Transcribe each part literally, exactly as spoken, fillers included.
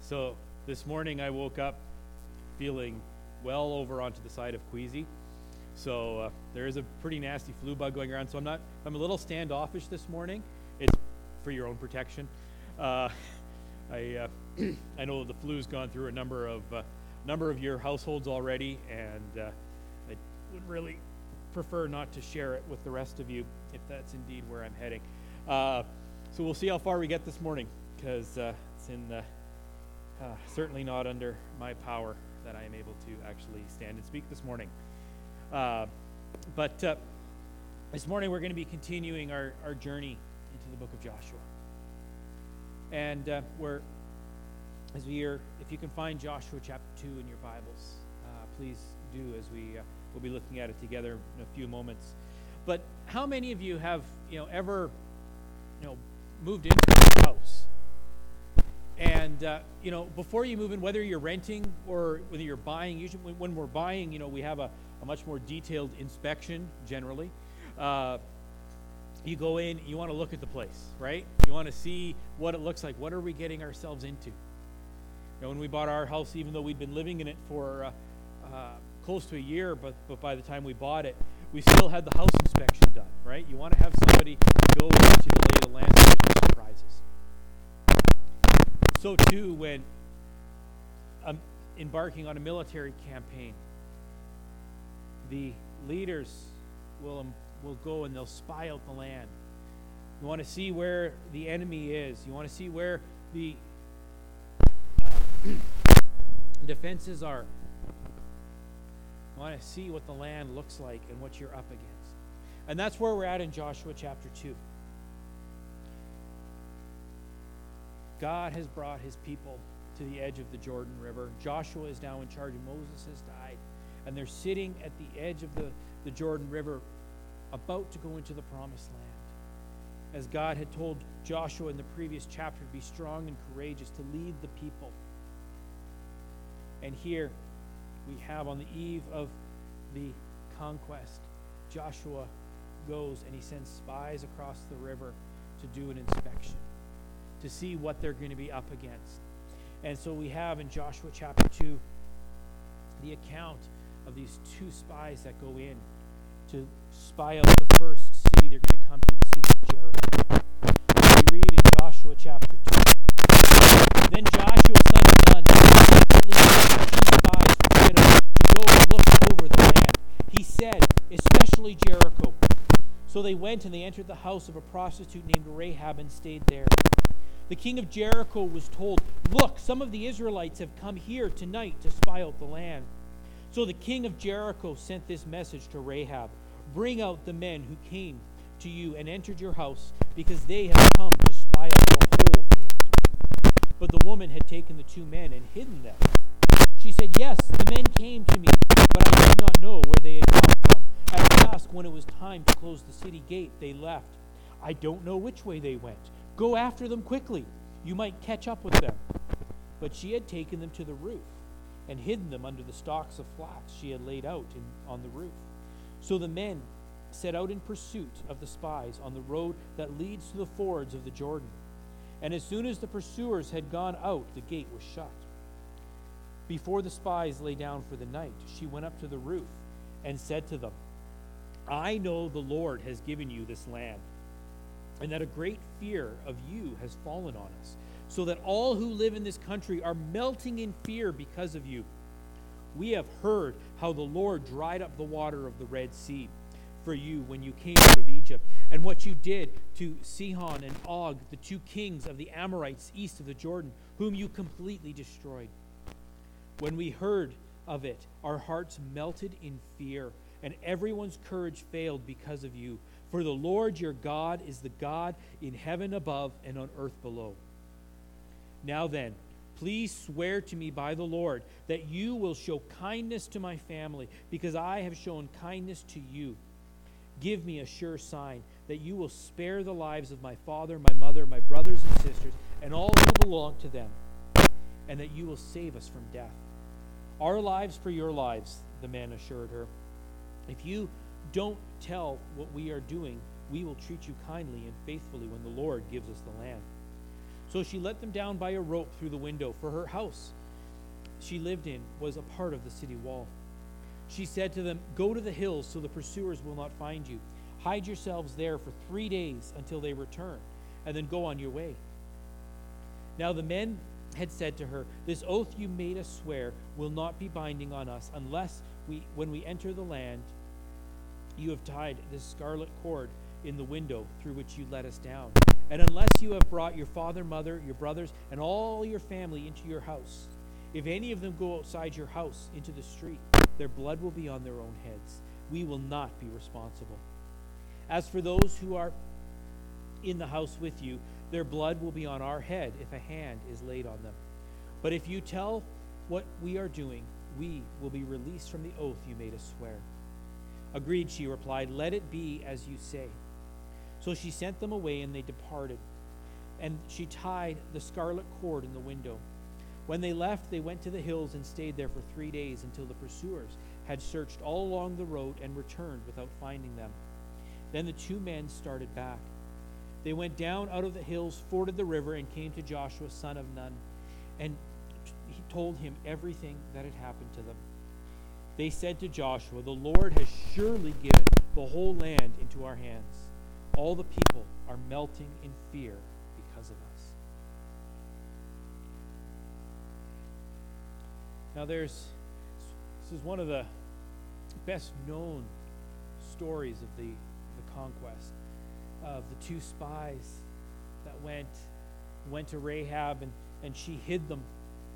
So this morning I woke up feeling well over onto the side of queasy. So uh, there is a pretty nasty flu bug going around. So I'm not. I'm a little standoffish this morning. It's for your own protection. Uh, I uh, I know the flu's gone through a number of uh, number of your households already, and uh, I would really prefer not to share it with the rest of you if that's indeed where I'm heading. Uh, so we'll see how far we get this morning, because uh, it's in the, uh, certainly not under my power that I am able to actually stand and speak this morning. Uh, but uh, this morning we're going to be continuing our, our journey into the book of Joshua. And uh, we're, as we are, if you can find Joshua chapter two in your Bibles, uh, please do, as we uh, will be looking at it together in a few moments. But how many of you have, you know, ever, you know, moved into a house? And, uh, you know, before you move in, whether you're renting or whether you're buying, usually when, when we're buying, you know, we have a, a much more detailed inspection generally. Uh, you go in, you want to look at the place, right? You want to see what it looks like. What are we getting ourselves into? You know, when we bought our house, even though we'd been living in it for uh, uh, close to a year, but, but by the time we bought it, we still had the house inspection done, right? You want to have somebody go with you to lay the land, so there's no surprises. So too, when um, embarking on a military campaign, the leaders will um, will go and they'll spy out the land. You want to see where the enemy is. You want to see where the uh, defenses are. You want to see what the land looks like and what you're up against. And that's where we're at in Joshua chapter two. God has brought his people to the edge of the Jordan River. Joshua is now in charge, and Moses has died. And they're sitting at the edge of the, the Jordan River, about to go into the promised land. As God had told Joshua in the previous chapter to be strong and courageous, to lead the people. And here we have, on the eve of the conquest, Joshua goes and he sends spies across the river to do an inspection, to see what they're going to be up against. And so we have in Joshua chapter two the account of these two spies that go in to spy out the first city they're going to come to, the city of Jericho. We read in Joshua chapter two. Then Joshua son of Nun secretly sent two spies from Shittim to go and look over the land. He said, especially Jericho. So they went and they entered the house of a prostitute named Rahab and stayed there. The king of Jericho was told, look, some of the Israelites have come here tonight to spy out the land. So the king of Jericho sent this message to Rahab, bring out the men who came to you and entered your house, because they have come to spy out the whole land. But the woman had taken the two men and hidden them. She said, yes, the men came to me, but I did not know where they had come from. At dusk, when it was time to close the city gate, they left. I don't know which way they went. Go after them quickly. You might catch up with them. But she had taken them to the roof and hidden them under the stalks of flax she had laid out in, on the roof. So the men set out in pursuit of the spies on the road that leads to the fords of the Jordan. And as soon as the pursuers had gone out, the gate was shut. Before the spies lay down for the night, she went up to the roof and said to them, I know the Lord has given you this land, and that a great fear of you has fallen on us, so that all who live in this country are melting in fear because of you. We have heard how the Lord dried up the water of the Red Sea for you when you came out of Egypt, and what you did to Sihon and Og, the two kings of the Amorites east of the Jordan, whom you completely destroyed. When we heard of it, our hearts melted in fear, and everyone's courage failed because of you. For the Lord your God is the God in heaven above and on earth below. Now then, please swear to me by the Lord that you will show kindness to my family, because I have shown kindness to you. Give me a sure sign that you will spare the lives of my father, my mother, my brothers and sisters, and all who belong to them, and that you will save us from death. Our lives for your lives, the man assured her. If you don't tell what we are doing, we will treat you kindly and faithfully when the Lord gives us the land. So she let them down by a rope through the window, for her house she lived in was a part of the city wall. She said to them, "Go to the hills so the pursuers will not find you. Hide yourselves there for three days until they return, and then go on your way." Now the men had said to her, "This oath you made us swear will not be binding on us unless we, when we enter the land, you have tied this scarlet cord in the window through which you let us down. And unless you have brought your father, mother, your brothers, and all your family into your house, if any of them go outside your house into the street, their blood will be on their own heads. We will not be responsible. As for those who are in the house with you, their blood will be on our head if a hand is laid on them. But if you tell what we are doing, we will be released from the oath you made us swear." "Agreed," she replied. "Let it be as you say." So she sent them away, and they departed. And she tied the scarlet cord in the window. When they left, they went to the hills and stayed there for three days until the pursuers had searched all along the road and returned without finding them. Then the two men started back. They went down out of the hills, forded the river, and came to Joshua, son of Nun, and he told him everything that had happened to them. They said to Joshua, "The Lord has surely given the whole land into our hands. All the people are melting in fear because of us." Now there's, this is one of the best known stories of the, the conquest, of the two spies that went, went to Rahab, and, and she hid them.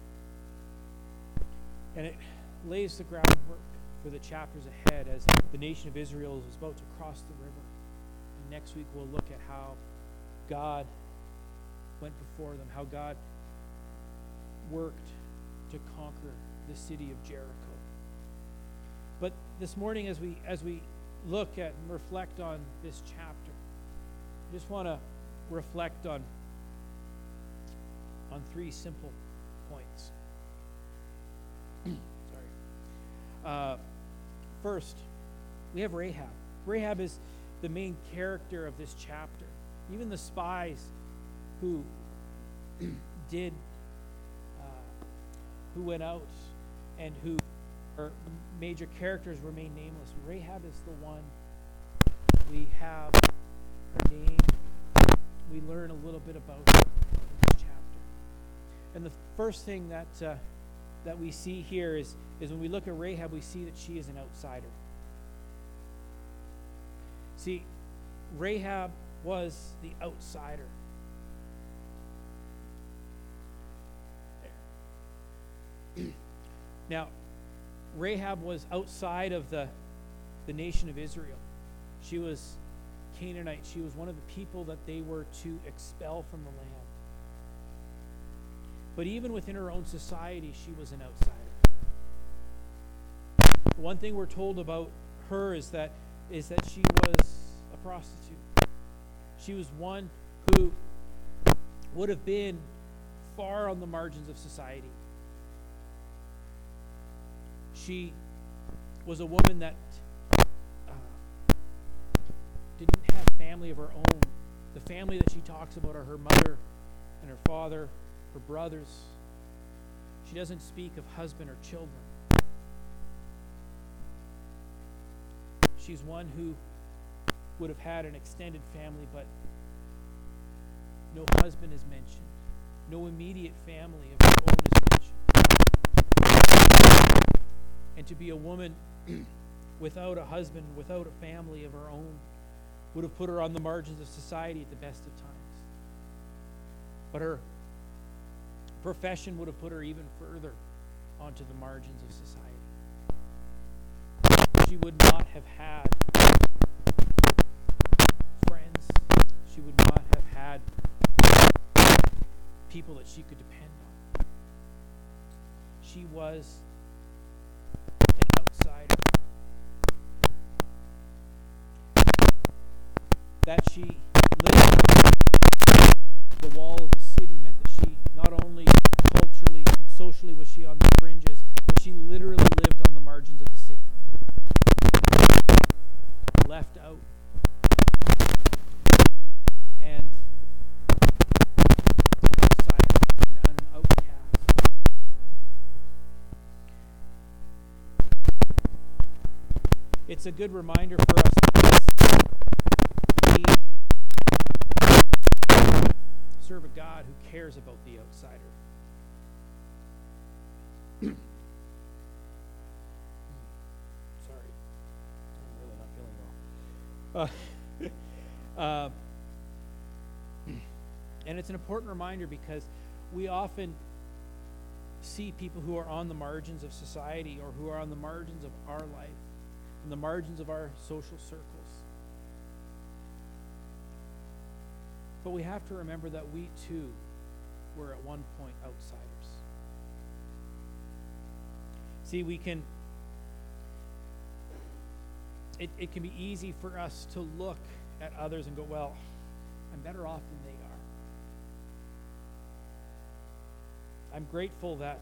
And it lays the groundwork for the chapters ahead as the nation of Israel is about to cross the river. And next week we'll look at how God went before them, how God worked to conquer the city of Jericho. But this morning, as we as we look at and reflect on this chapter, I just want to reflect on on three simple points. Sorry. Uh, first, we have Rahab. Rahab is the main character of this chapter. Even the spies who did, uh, who went out and who are major characters remain nameless. Rahab is the one. We have her name. We learn a little bit about her in this chapter. And the first thing that uh, that we see here is, is when we look at Rahab, we see that she is an outsider. See, Rahab was the outsider. Now, Rahab was outside of the, the nation of Israel. She was Canaanite. She was one of the people that they were to expel from the land. But even within her own society, she was an outsider. One thing we're told about her is that is that she was a prostitute. She was one who would have been far on the margins of society. She was a woman that uh, didn't have family of her own. The family that she talks about are her mother and her father, her brothers. She doesn't speak of husband or children. She's one who would have had an extended family, but no husband is mentioned. No immediate family of her own is mentioned. And to be a woman without a husband, without a family of her own, would have put her on the margins of society at the best of times. But her profession would have put her even further onto the margins of society. She would not have had friends. She would not have had people that she could depend on. She was an outsider. That she lived on the wall of the city meant that she not only culturally, socially was she on the fringes, but she literally lived on the margins of the city. Left out. And, and it's a good reminder for us because we serve a God who cares about the outsider. Sorry, I'm really not feeling well. Uh, uh, and it's an important reminder because we often see people who are on the margins of society or who are on the margins of our life, on the margins of our social circles. But we have to remember that we too were at one point outsiders. See, we can, it, it can be easy for us to look at others and go, well, I'm better off than they are. I'm grateful that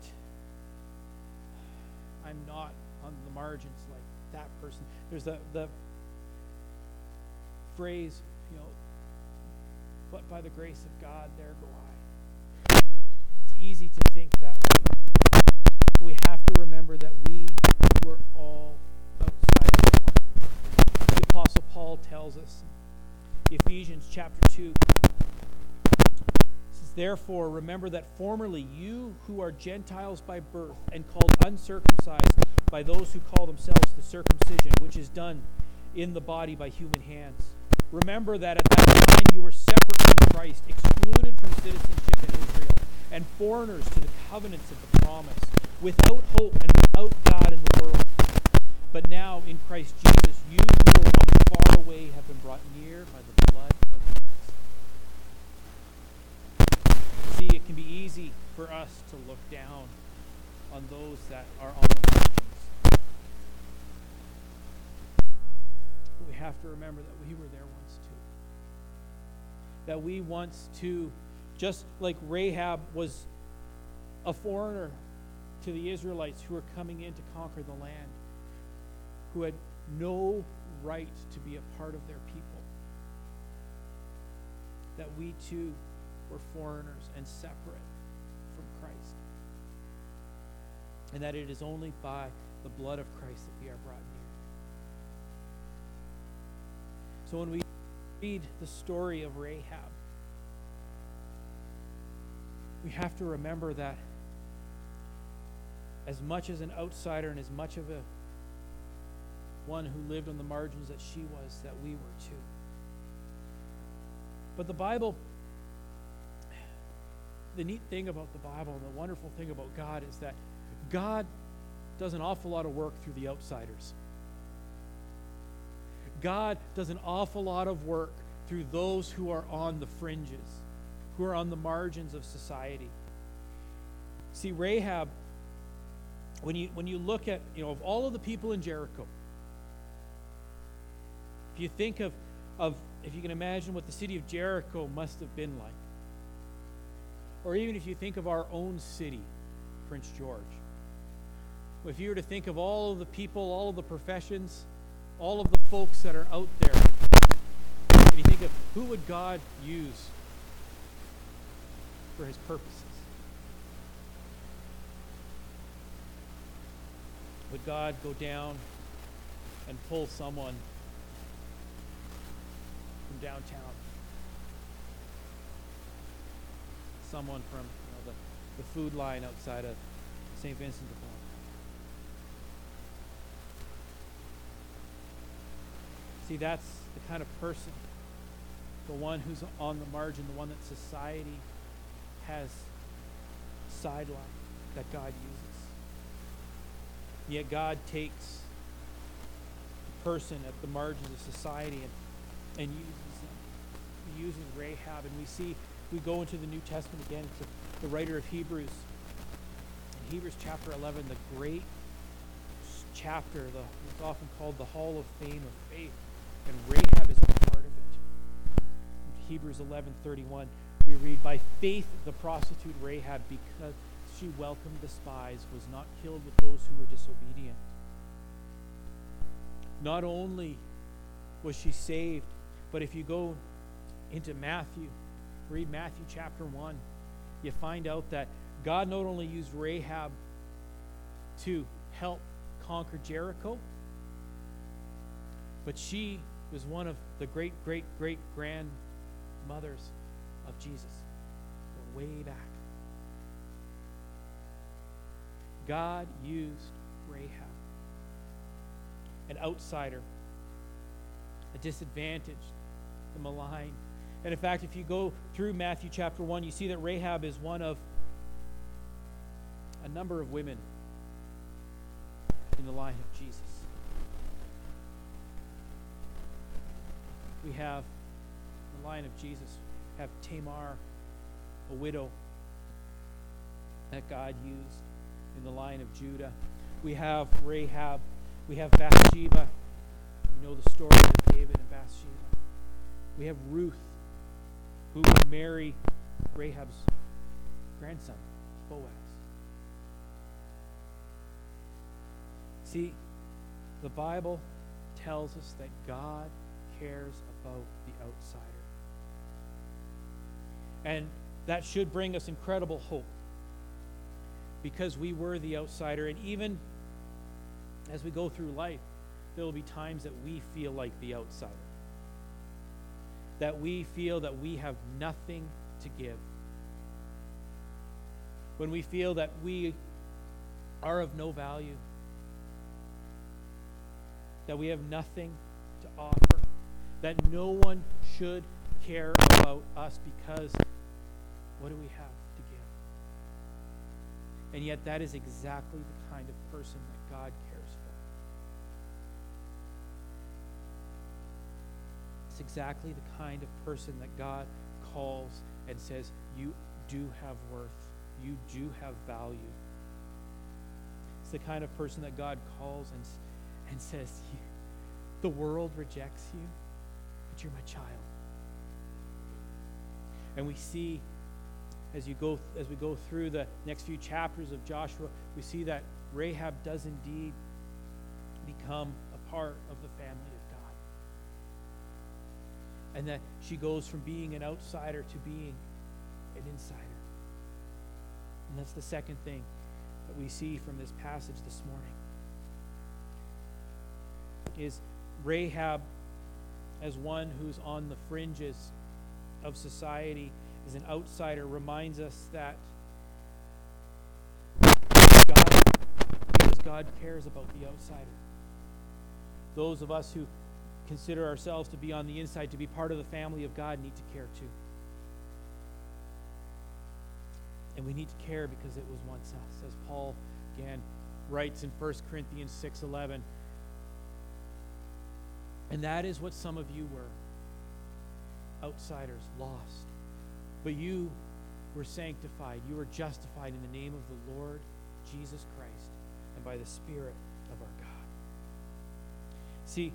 I'm not on the margins like that person. There's the, the phrase, you know, but by the grace of God, there go I. It's easy to think that way. But we have to remember that we were all outsiders at one point. The Apostle Paul tells us in Ephesians chapter two, therefore, remember that formerly you who are Gentiles by birth and called uncircumcised by those who call themselves the circumcision, which is done in the body by human hands. Remember that at that time you were separate from Christ, excluded from citizenship in Israel, and foreigners to the covenants of the promise, without hope and without God in the world. But now in Christ Jesus, you who were once far away have been brought near by the blood of Christ. See, it can be easy for us to look down on those that are on the margins. But we have to remember that we were there once too. That we once too, just like Rahab was a foreigner to the Israelites who were coming in to conquer the land, who had no right to be a part of their people, that we too were foreigners and separate from Christ. And that it is only by the blood of Christ that we are brought near. So when we read the story of Rahab, we have to remember that as much as an outsider and as much of a one who lived on the margins that she was, that we were too. But the Bible, the neat thing about the Bible and the wonderful thing about God is that God does an awful lot of work through the outsiders. God does an awful lot of work through those who are on the fringes, who are on the margins of society. See, Rahab, when you when you look at, you know, of all of the people in Jericho, if you think of, of if you can imagine what the city of Jericho must have been like, or even if you think of our own city, Prince George, if you were to think of all of the people, all of the professions, all of the folks that are out there, and you think of who would God use for his purposes? Would God go down and pull someone from downtown? Someone from, you know, the, the food line outside of Saint Vincent de Paul? See, that's the kind of person, the one who's on the margin, the one that society has sidelined, that God uses. Yet God takes the person at the margins of society and, and uses them. He uses Rahab, and we see, we go into the New Testament again to the writer of Hebrews. In Hebrews chapter eleven, the great chapter, the, it's often called the Hall of Fame of Faith. And Rahab is a part of it. In Hebrews eleven thirty-one, we read, by faith the prostitute Rahab, because she welcomed the spies, was not killed with those who were disobedient. Not only was she saved, but if you go into Matthew, read Matthew chapter one, you find out that God not only used Rahab to help conquer Jericho, But she was one of the great, great, great grandmothers of Jesus. Going way back. God used Rahab, an outsider, a disadvantaged, the maligned. And in fact, if you go through Matthew chapter one, you see that Rahab is one of a number of women in the line of Jesus. We have, in the line of Jesus, have Tamar, a widow that God used in the line of Judah. We have Rahab. We have Bathsheba. You know the story of David and Bathsheba. We have Ruth, who would marry Rahab's grandson, Boaz. See, the Bible tells us that God cares about the outsider. And that should bring us incredible hope, because we were the outsider. And even as we go through life, there will be times that we feel like the outsider, that we feel that we have nothing to give, when we feel that we are of no value, that we have nothing to offer, that no one should care about us because what do we have to give? And yet that is exactly the kind of person that God cares for. It's exactly the kind of person that God calls and says, you do have worth. You do have value. It's the kind of person that God calls and, and says, the world rejects you, but you're my child. And we see, as you go as we go through the next few chapters of Joshua, we see that Rahab does indeed become a part of the family of God. And that she goes from being an outsider to being an insider. And that's the second thing that we see from this passage this morning. Is Rahab, as one who's on the fringes of society, as an outsider, reminds us that God, because God cares about the outsider. Those of us who consider ourselves to be on the inside, to be part of the family of God, need to care too. And we need to care because it was once us. As Paul again writes in First Corinthians six eleven. And that is what some of you were. Outsiders, lost. But you were sanctified. You were justified in the name of the Lord Jesus Christ and by the Spirit of our God. See,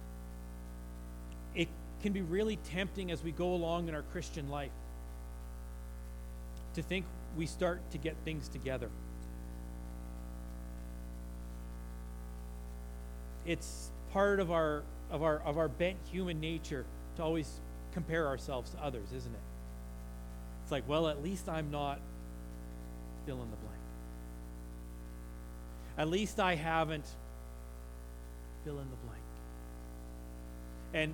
it can be really tempting as we go along in our Christian life to think we start to get things together. It's part of our of our of our bent human nature to always compare ourselves to others, isn't it? It's like, well, at least I'm not fill in the blank. At least I haven't fill in the blank. And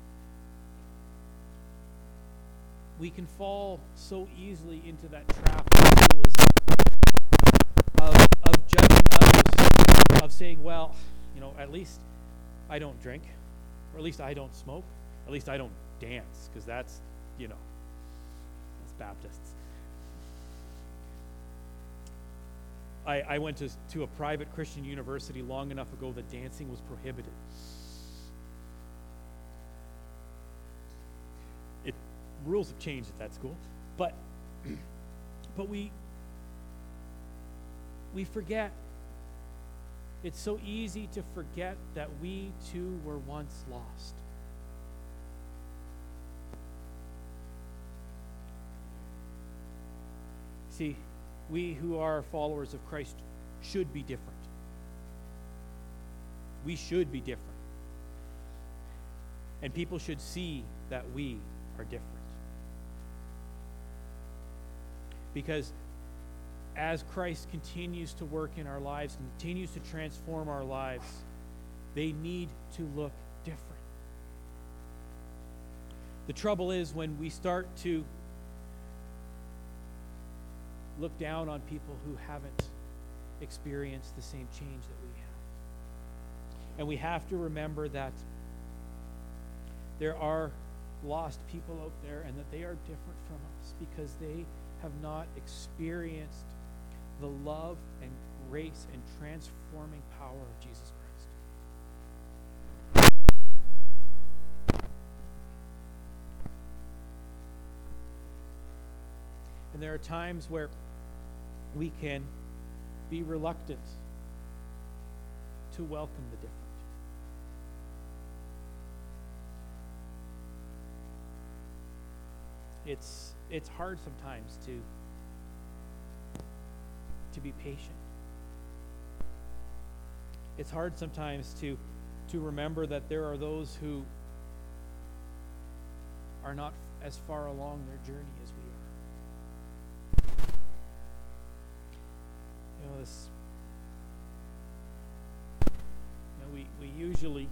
we can fall so easily into that trap of legalism, of, of judging others, of saying, well, you know, at least I don't drink, or at least I don't smoke, at least I don't dance, because that's, you know, that's Baptists. I, I went to, to a private Christian university long enough ago that dancing was prohibited. It rules have changed at that school, but but we we forget. It's so easy to forget that we too were once lost. See, we who are followers of Christ should be different. We should be different. And people should see that we are different. Because as Christ continues to work in our lives, continues to transform our lives, they need to look different. The trouble is when we start to look down on people who haven't experienced the same change that we have. And we have to remember that there are lost people out there and that they are different from us because they have not experienced the love and grace and transforming power of Jesus Christ. And there are times where we can be reluctant to welcome the different. It's it's hard sometimes to to be patient. It's hard sometimes to to remember that there are those who are not as far along their journey as we are. You know, this you know, we, we usually you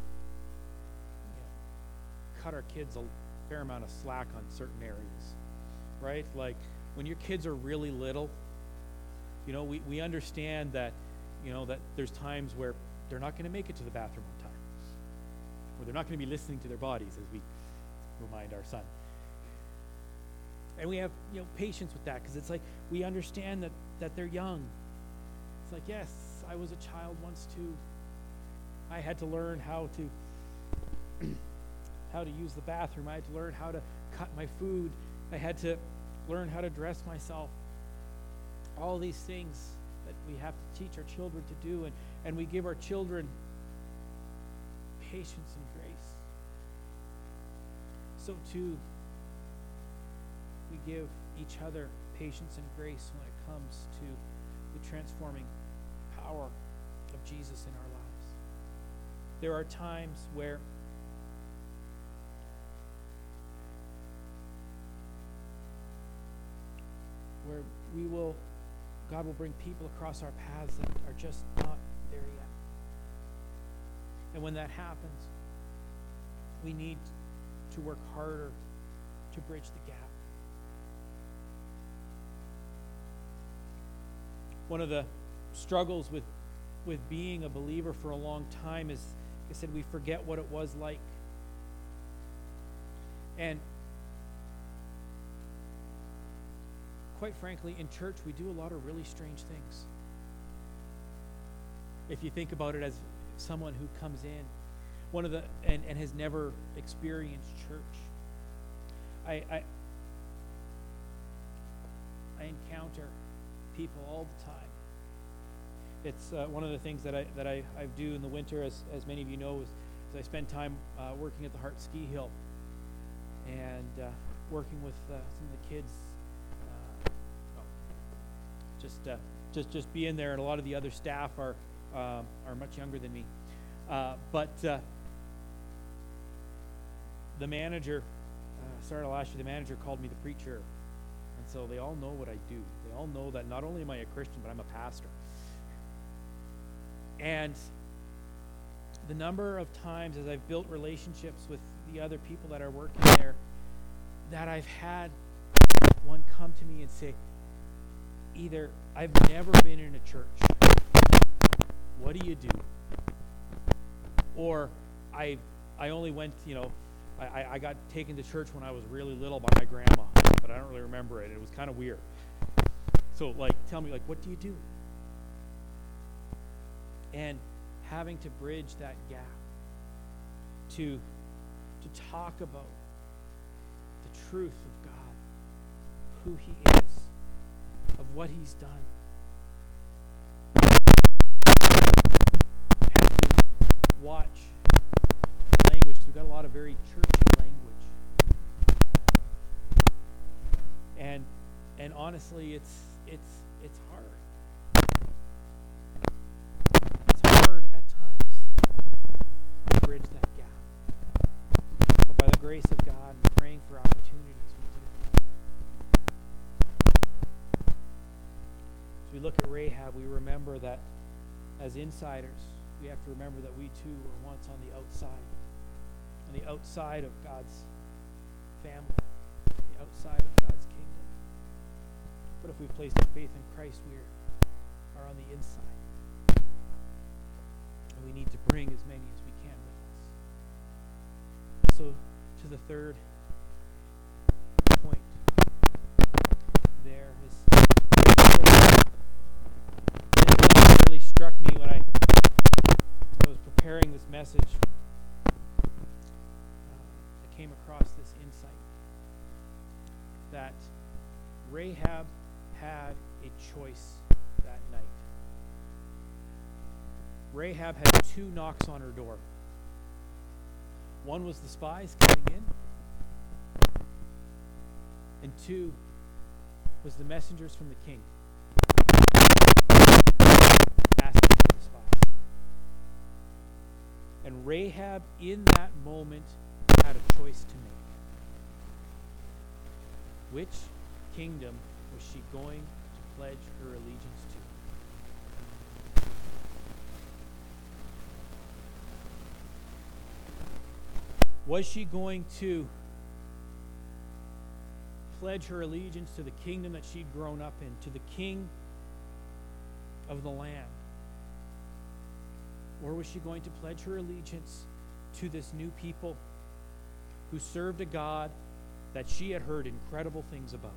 know, cut our kids a fair amount of slack on certain areas, right? Like when your kids are really little, you know, we, we understand that, you know, that there's times where they're not going to make it to the bathroom on time, or they're not going to be listening to their bodies, as we remind our son. And we have, you know, patience with that because it's like we understand that that they're young. It's like, yes, I was a child once too. I had to learn how to how to use the bathroom. I had to learn how to cut my food. I had to learn how to dress myself. All these things that we have to teach our children to do, and, and we give our children patience and grace. So too, we give each other patience and grace when it comes to the transforming power of Jesus in our lives. There are times where where we will, God will bring people across our paths that are just not there yet. And when that happens, we need to work harder to bridge the gap. One of the struggles with, with being a believer for a long time is, like I said, we forget what it was like. And quite frankly, in church, we do a lot of really strange things. If you think about it as someone who comes in, one of the and, and has never experienced church, I, I I encounter people all the time. It's uh, one of the things that I that I, I do in the winter, as as many of you know, is, is I spend time uh, working at the Hart Ski Hill and uh, working with uh, some of the kids. Just, uh, just, just being there, and a lot of the other staff are uh, are much younger than me. Uh, but uh, the manager, uh, started last year. The manager called me the preacher, and so they all know what I do. They all know that not only am I a Christian, but I'm a pastor. And the number of times as I've built relationships with the other people that are working there, that I've had one come to me and say, either I've never been in a church, what do you do? Or I I only went, you know, I, I got taken to church when I was really little by my grandma, but I don't really remember it. It was kind of weird. So, like, tell me, like, what do you do? And having to bridge that gap to to talk about the truth of God, who He is, of what He's done. I have to watch language because we've got a lot of very churchy language, and and honestly, it's it's it's hard. It's hard at times to bridge that gap, but by the grace of God and praying for opportunities, we do. As we look at Rahab, we remember that as insiders, we have to remember that we too were once on the outside, on the outside of God's if we've placed our faith in Christ, we are on the inside. And we need to bring as many as we can with us. So, to the third point there is, it really struck me when I, when I was preparing this message. Uh, I came across this insight that Rahab had a choice that night. Rahab had two knocks on her door. One was the spies coming in, and two was the messengers from the king asking for the spies. And Rahab, in that moment, had a choice to make. Which kingdom was she going to pledge her allegiance to? Was she going to pledge her allegiance to the kingdom that she'd grown up in, to the king of the land? Or was she going to pledge her allegiance to this new people who served a God that she had heard incredible things about?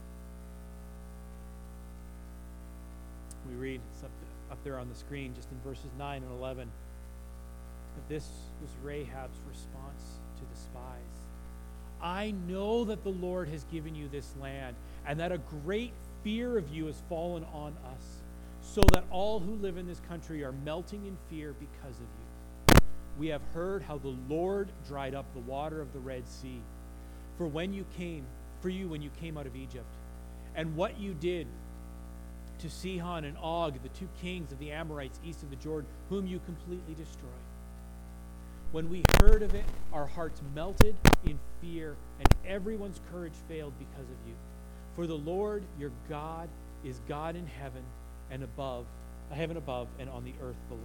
We read up, up there on the screen, just in verses nine and eleven, that this was Rahab's response to the spies. I know that the Lord has given you this land, and that a great fear of you has fallen on us, so that all who live in this country are melting in fear because of you. We have heard how the Lord dried up the water of the Red Sea for when you came, for you when you came out of Egypt, and what you did to Sihon and Og, the two kings of the Amorites east of the Jordan, whom you completely destroyed. When we heard of it, our hearts melted in fear, and everyone's courage failed because of you. For the Lord your God is God in heaven and above, heaven above, and on the earth below.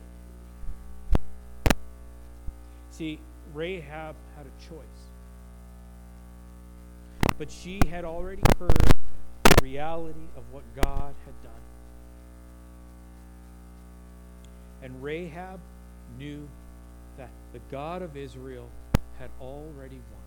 See, Rahab had a choice, but she had already heard the reality of what God had done. And Rahab knew that the God of Israel had already won.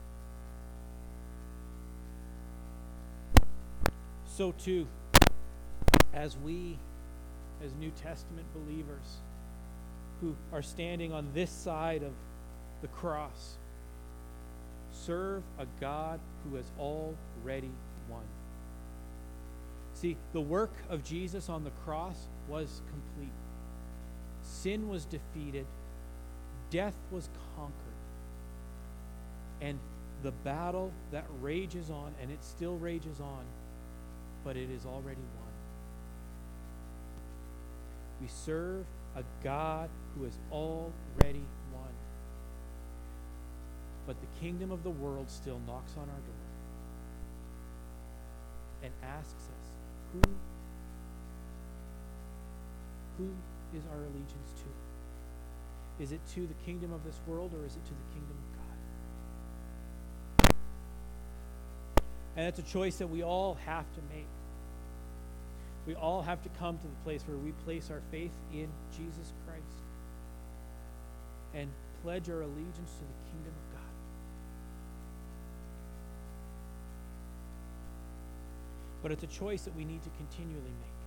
So too, as we, as New Testament believers who are standing on this side of the cross, serve a God who has already won. See, the work of Jesus on the cross was complete. Sin was defeated. Death was conquered. And the battle that rages on, and it still rages on, but it is already won. We serve a God who has already won. But the kingdom of the world still knocks on our door and asks us, who, who is our allegiance to? Is it to the kingdom of this world, or is it to the kingdom of God? And that's a choice that we all have to make. We all have to come to the place where we place our faith in Jesus Christ and pledge our allegiance to the kingdom of God. But it's a choice that we need to continually make.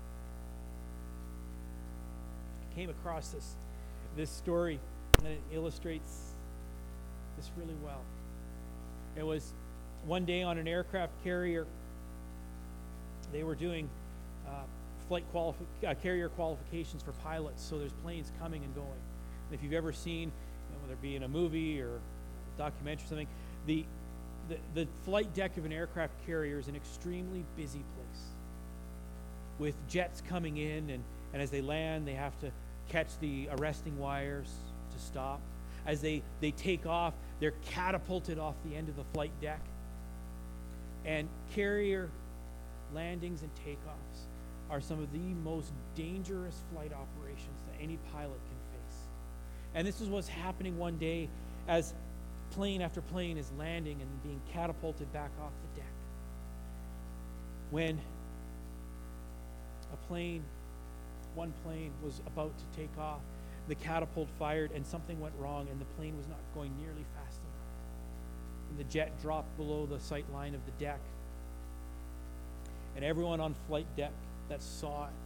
I came across this this story, and it illustrates this really well. It was one day on an aircraft carrier. They were doing uh, flight qualifi- uh, carrier qualifications for pilots, so there's planes coming and going. And if you've ever seen, you know, whether it be in a movie or a documentary or something, the, the the flight deck of an aircraft carrier is an extremely busy place with jets coming in, and, and as they land, they have to catch the arresting wires to stop. As they, they take off, they're catapulted off the end of the flight deck. And carrier landings and takeoffs are some of the most dangerous flight operations that any pilot can face. And this is what's happening one day as plane after plane is landing and being catapulted back off the deck. When a plane, one plane was about to take off. The catapult fired and something went wrong and the plane was not going nearly fast enough. And the jet dropped below the sight line of the deck. And everyone on flight deck that saw it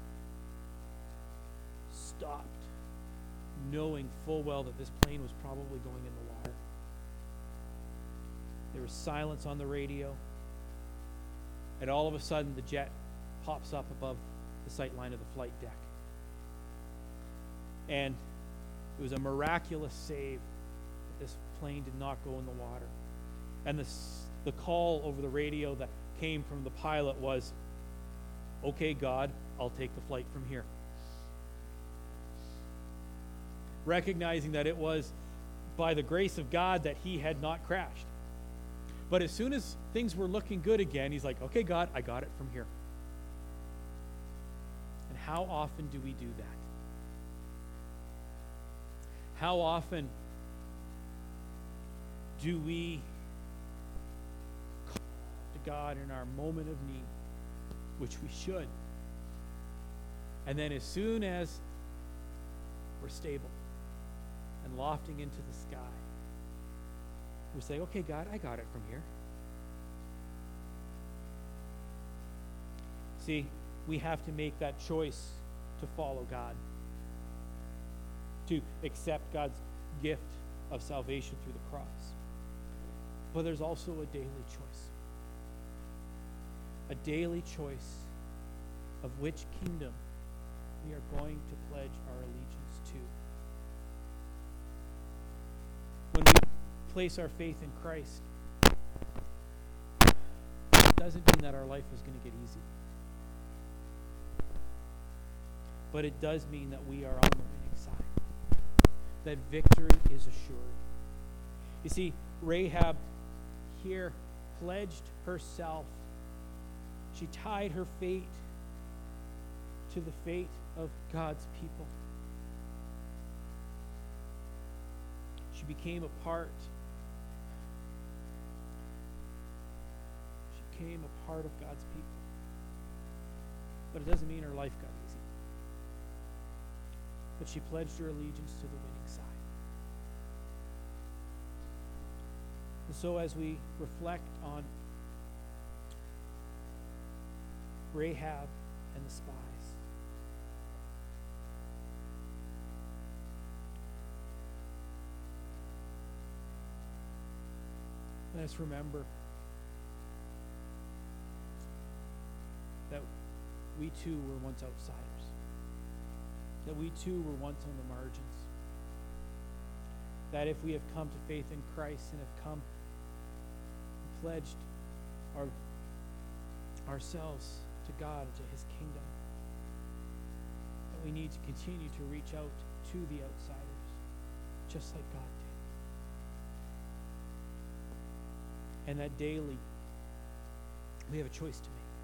stopped, knowing full well that this plane was probably going in the water. There was silence on the radio, and all of a sudden the jet pops up above the sight line of the flight deck. And it was a miraculous save that this plane did not go in the water. And the, the call over the radio that came from the pilot was, "Okay, God, I'll take the flight from here." Recognizing that it was by the grace of God that he had not crashed. But as soon as things were looking good again, he's like, "Okay, God, I got it from here." And how often do we do that? How often do we call to God in our moment of need, which we should, and then as soon as we're stable and lofting into the sky, we say, "Okay, God, I got it from here." See, we have to make that choice to follow God, to accept God's gift of salvation through the cross. But there's also a daily choice. A daily choice of which kingdom we are going to pledge our allegiance to. When we place our faith in Christ, it doesn't mean that our life is going to get easy. But it does mean that we are on the winning side, that victory is assured. You see, Rahab here pledged herself. She tied her fate to the fate of God's people. She became a part. She became a part of God's people. But it doesn't mean her life got easy. But she pledged her allegiance to the winning side. And so as we reflect on Rahab and the spies, let us remember that we too were once outsiders, that we too were once on the margins, that if we have come to faith in Christ and have come and pledged our, ourselves to God and to his kingdom, that we need to continue to reach out to the outsiders, just like God did. And that daily we have a choice to make.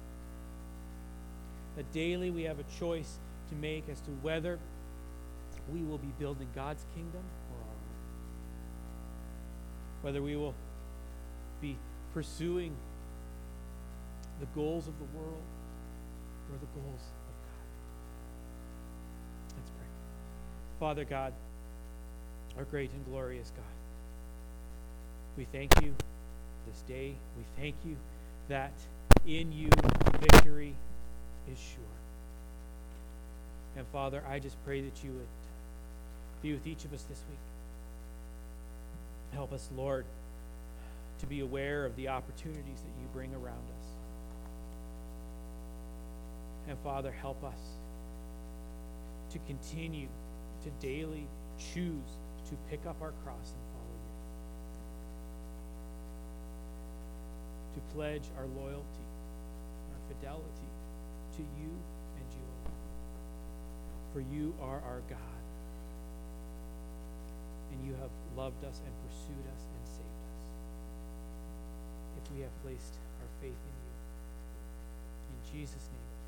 That daily we have a choice to make as to whether we will be building God's kingdom or our own. Whether we will be pursuing the goals of the world or the goals of God. Let's pray. Father God, our great and glorious God, we thank you this day. We thank you that in you victory is sure. And Father, I just pray that you would be with each of us this week. Help us, Lord, to be aware of the opportunities that you bring around us. And Father, help us to continue to daily choose to pick up our cross and follow you. To pledge our loyalty, our fidelity to you and you alone. For you are our God. And you have loved us and pursued us and saved us. If we have placed our faith in you. In Jesus' name.